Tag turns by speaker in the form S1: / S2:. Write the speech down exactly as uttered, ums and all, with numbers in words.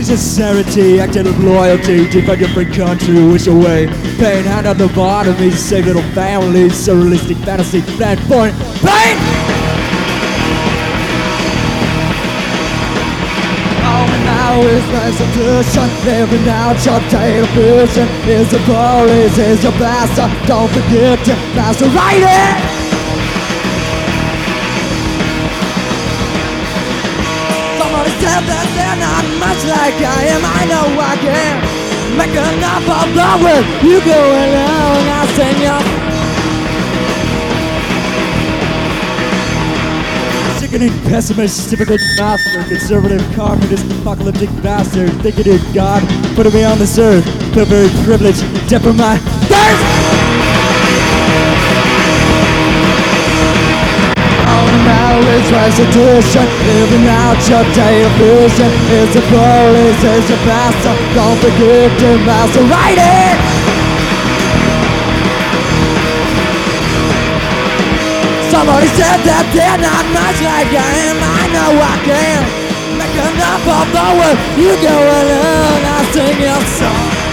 S1: Sincerity, acting with loyalty, defend your free country, wish away. Pain, hand on the bottom, me, save little families, surrealistic fantasy, plan point, pain! All now is restitution, living out your data vision. Is the police, is your bastard, don't forget to master write it! Said that they're not much like I am. I know I can make enough of the world. You go alone, I'll sing your sickening pessimist, typical master, conservative, communist, apocalyptic bastard. Thinking it God, putting me on this earth, feel very privileged, dead for my thirst. It's restitution, living out your day of vision. It's the police, it's your bastard, don't forget to master write it. Somebody said that they're not much like I am. I know I can make enough of the world. You go alone, I'll sing your song.